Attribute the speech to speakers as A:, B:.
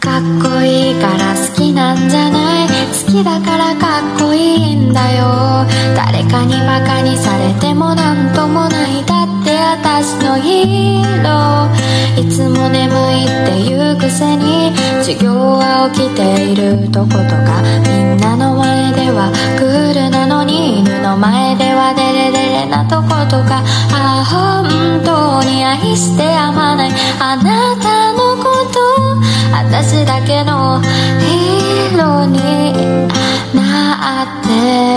A: かっこいいから好きなんじゃない、好きだからかっこいいんだよ。誰かにバカにされてもなんともない、だって私のヒーロー。いつも眠いって言うくせに授業は起きているとことか、みんなの前ではクールなのに犬の前ではデレデレなとことか、ああ本当に愛してやまないあなたのこと、私だけのヒーローになって